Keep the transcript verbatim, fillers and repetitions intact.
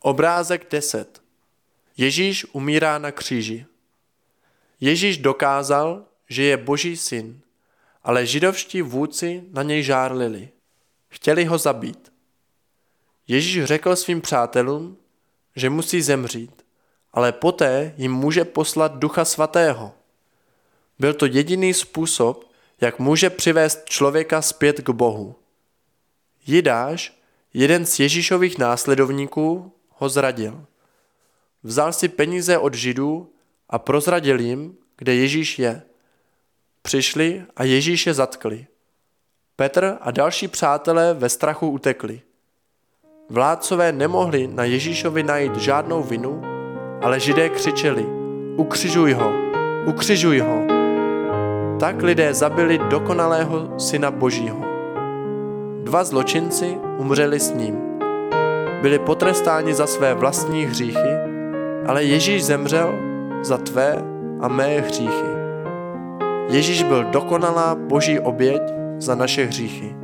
Obrázek deset. Ježíš umírá na kříži. Ježíš dokázal, že je Boží syn, ale židovští vůdci na něj žárlili. Chtěli ho zabít. Ježíš řekl svým přátelům, že musí zemřít, ale poté jim může poslat Ducha Svatého. Byl to jediný způsob, jak může přivést člověka zpět k Bohu. Jidáš, jeden z Ježíšových následovníků, ho zradil. Vzal si peníze od Židů a prozradil jim, kde Ježíš je. Přišli a Ježíše zatkli. Petr a další přátelé ve strachu utekli. Vládcové nemohli na Ježíšovi najít žádnou vinu, ale Židé křičeli: Ukřižuj ho, ukřižuj ho. Tak lidé zabili dokonalého Syna Božího. Dva zločinci umřeli s ním. Byli potrestáni za své vlastní hříchy, ale Ježíš zemřel za tvé a mé hříchy. Ježíš byl dokonalá Boží oběť za naše hříchy.